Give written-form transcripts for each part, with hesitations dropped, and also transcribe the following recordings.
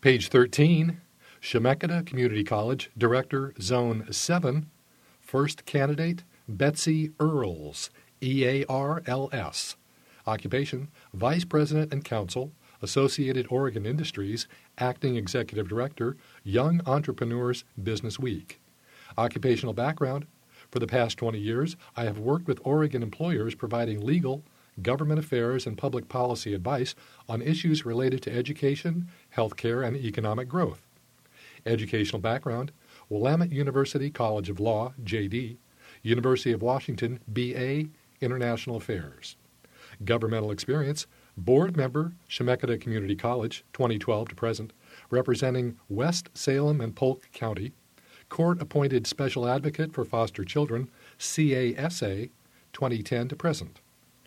Page 13, Chemeketa Community College, Director, Zone 7, First Candidate, Betsy Earls, EARLS. Occupation, Vice President and Counsel, Associated Oregon Industries, Acting Executive Director, Young Entrepreneurs Business Week. Occupational background, for the past 20 years, I have worked with Oregon employers providing legal, government affairs, and public policy advice on issues related to education, healthcare, and economic growth. Educational background, Willamette University College of Law, JD, University of Washington, BA, International Affairs. Governmental experience, board member, Chemeketa Community College, 2012 to present, representing West Salem and Polk County, court-appointed special advocate for foster children, CASA, 2010 to present.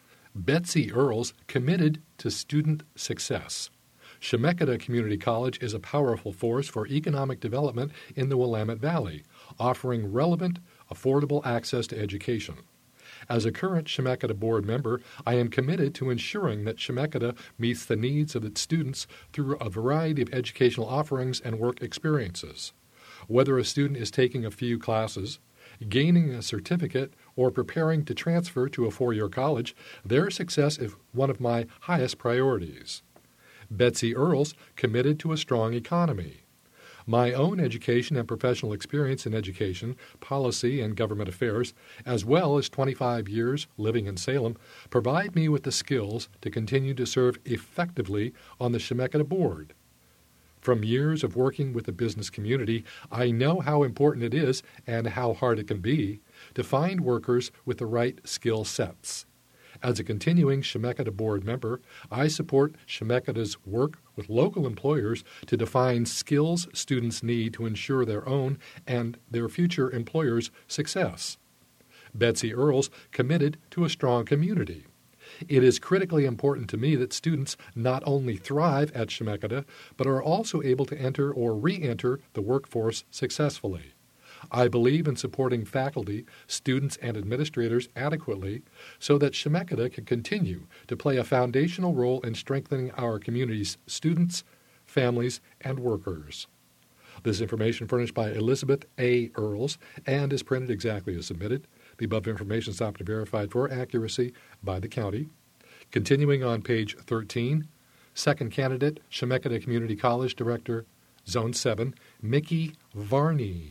Betsy Earls, committed to student success. Chemeketa Community College is a powerful force for economic development in the Willamette Valley, offering relevant, affordable access to education. As a current Chemeketa board member, I am committed to ensuring that Chemeketa meets the needs of its students through a variety of educational offerings and work experiences. Whether a student is taking a few classes, gaining a certificate, or preparing to transfer to a four-year college, their success is one of my highest priorities. Betsy Earls, committed to a strong economy. My own education and professional experience in education, policy, and government affairs, as well as 25 years living in Salem, provide me with the skills to continue to serve effectively on the Chemeketa board. From years of working with the business community, I know how important it is and how hard it can be to find workers with the right skill sets. As a continuing Chemeketa board member, I support Chemeketa's work with local employers to define skills students need to ensure their own and their future employers' success. Betsy Earls, committed to a strong community. It is critically important to me that students not only thrive at Chemeketa, but are also able to enter or re-enter the workforce successfully. I believe in supporting faculty, students, and administrators adequately so that Chemeketa can continue to play a foundational role in strengthening our community's students, families, and workers. This information furnished by Elizabeth A. Earls and is printed exactly as submitted. The above information is not verified for accuracy by the county. Continuing on page 13, second candidate, Chemeketa Community College Director, Zone 7, Mickey Varney,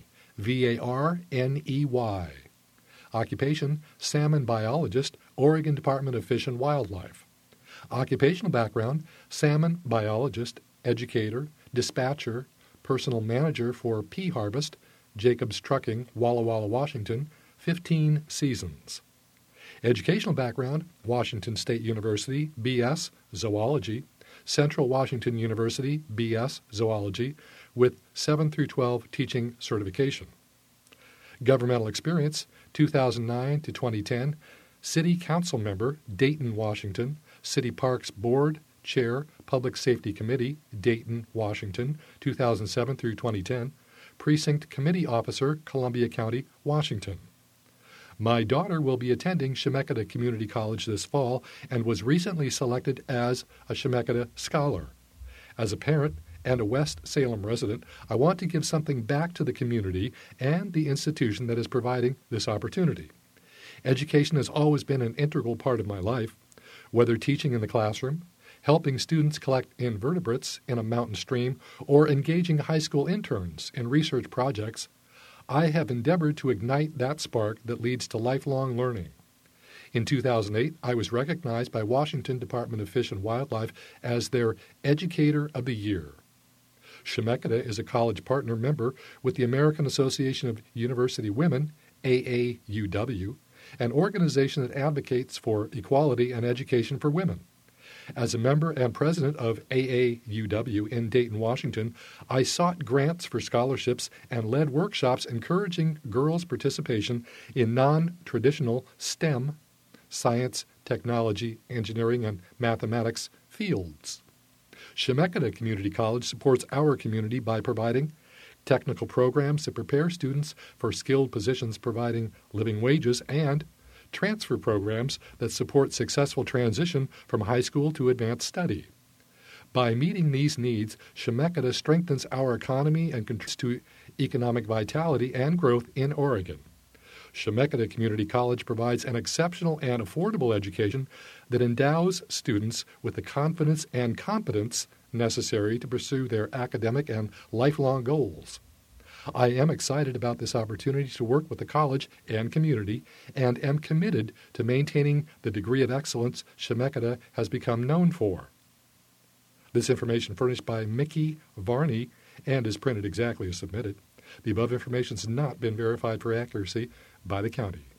V-A-R-N-E-Y. Occupation, salmon biologist, Oregon Department of Fish and Wildlife. Occupational background, salmon biologist, educator, dispatcher, personal manager for Pea Harvest, Jacobs Trucking, Walla Walla, Washington, 15 seasons. Educational background, Washington State University, B.S. Zoology, Central Washington University, B.S. Zoology, with 7 through 12 teaching certification. Governmental experience, 2009 to 2010, City Council member, Dayton, Washington, City Parks Board, Chair, Public Safety Committee, Dayton, Washington, 2007 through 2010, Precinct Committee Officer, Columbia County, Washington. My daughter will be attending Chemeketa Community College this fall and was recently selected as a Chemeketa Scholar. As a parent and a West Salem resident, I want to give something back to the community and the institution that is providing this opportunity. Education has always been an integral part of my life, whether teaching in the classroom, helping students collect invertebrates in a mountain stream, or engaging high school interns in research projects. I have endeavored to ignite that spark that leads to lifelong learning. In 2008, I was recognized by Washington Department of Fish and Wildlife as their Educator of the Year. Chemeketa is a college partner member with the American Association of University Women, AAUW, an organization that advocates for equality and education for women. As a member and president of AAUW in Dayton, Washington, I sought grants for scholarships and led workshops encouraging girls' participation in non-traditional STEM, science, technology, engineering, and mathematics fields. Chemeketa Community College supports our community by providing technical programs that prepare students for skilled positions providing living wages and transfer programs that support successful transition from high school to advanced study. By meeting these needs, Chemeketa strengthens our economy and contributes to economic vitality and growth in Oregon. Chemeketa Community College provides an exceptional and affordable education that endows students with the confidence and competence necessary to pursue their academic and lifelong goals. I am excited about this opportunity to work with the college and community and am committed to maintaining the degree of excellence Chemeketa has become known for. This information furnished by Mickey Varney and is printed exactly as submitted. The above information has not been verified for accuracy by the county.